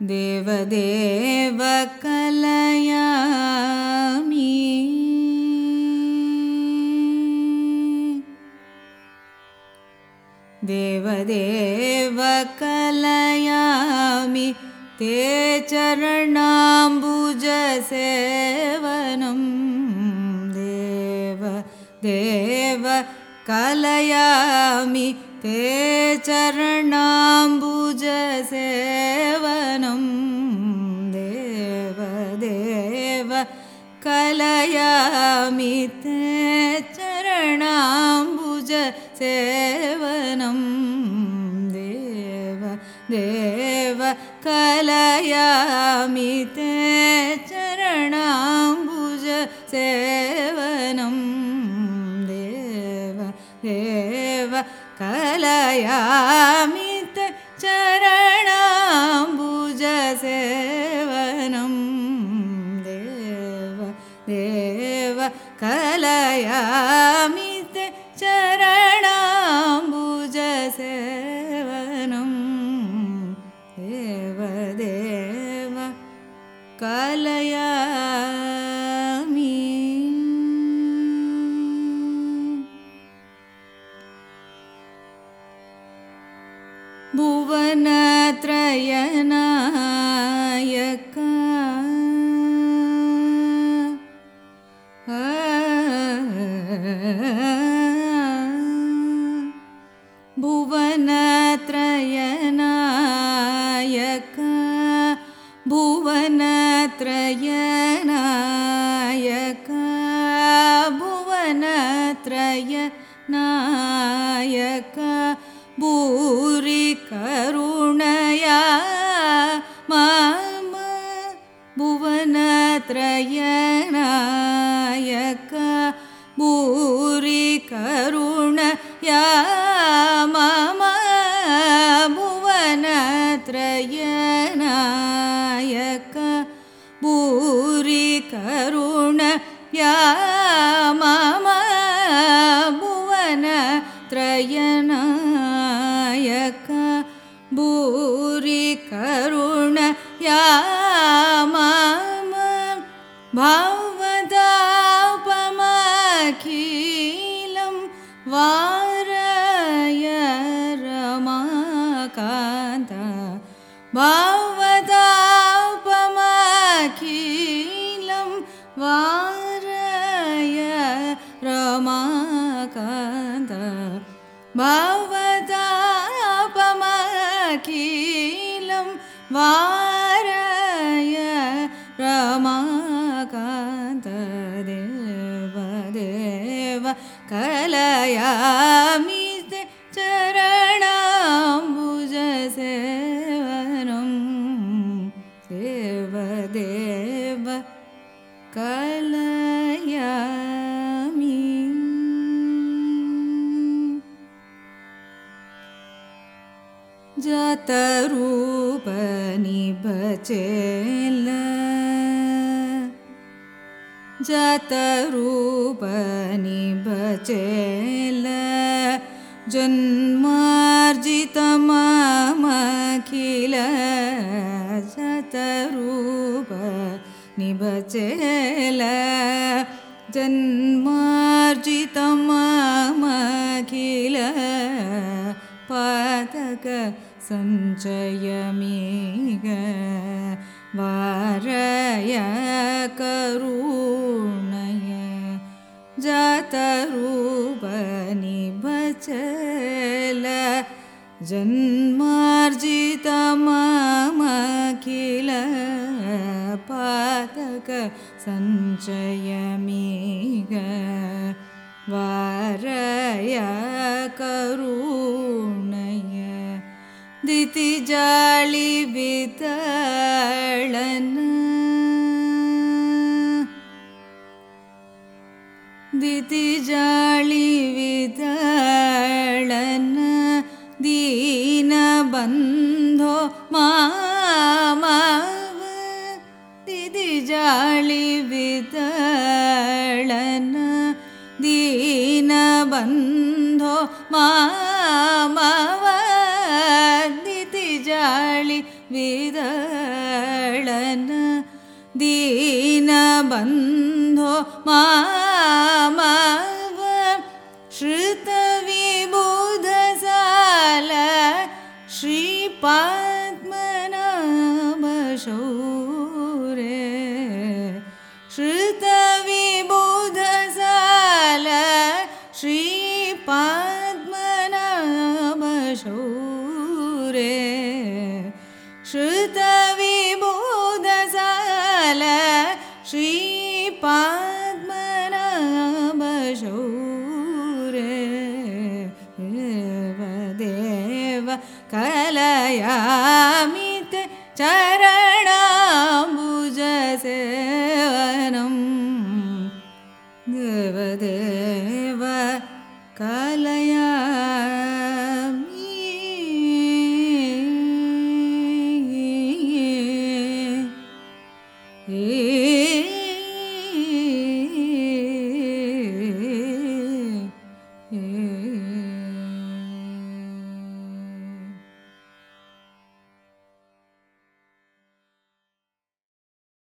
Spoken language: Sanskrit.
देवदेव कलयामि देवदेव कलयामि ते चरणाम्बुजसेवनं देव कलयामि ते चरणाम्बुजसेवनं देव कलयामि ते चरणाम्बुजसेवनं देव कलयामि ते चरणाम्बुजसेवनं देव कलयामि ते चरणाम्बुजसेवनं देव कलयामि ते चरणाम्बुजसेवनं देव कलयामि भुवनत्रयनायक भुवनत्रयनायक भुवनत्रयनायक भुवनत्रयनायक भूरि करुणया मम भुवनत्रयनायक भूरि करुणया मम भुवनत्रयनायक भूरि करुणया मम भुवनत्रयनायक भूरि करुणया मम भवदापमखिलं वारय रमाकान्त भवदापमखिलं वारय रमाकान्त भवदापमखिलं वारय रमाकान्त देव कलयामि ते चरणाम्बुजसेवनं देव कलयामि जातरूप निभचेल जातरूप निभचेल जन्मार्जित ममखिल जातरूप निभचेल जन्मार्जित ममखिल पातक संचयमीग वारय करुणय जातरूप निभचेल जन्मार्जित ममखिल पातक संचयमीग वारय करुणय दितिजाळि वितळन दितिजाळि वितळन दीनबन्धो मामव दितिजाळि वितळन दीनबन्धो मामव दितिजाळि काळि विदळन दीनबन्धो मामव श्रुतविबुधसाल श्रीपद्मनाभ शौरे श्रुतविबुधसाल श्रीपद्मनाभ शौरे श्रुतविबुधसाल श्रीपद्मनाभ शौरे देव कलयामि ते चरणाम्बुजसेवनं देवदेव कलयामि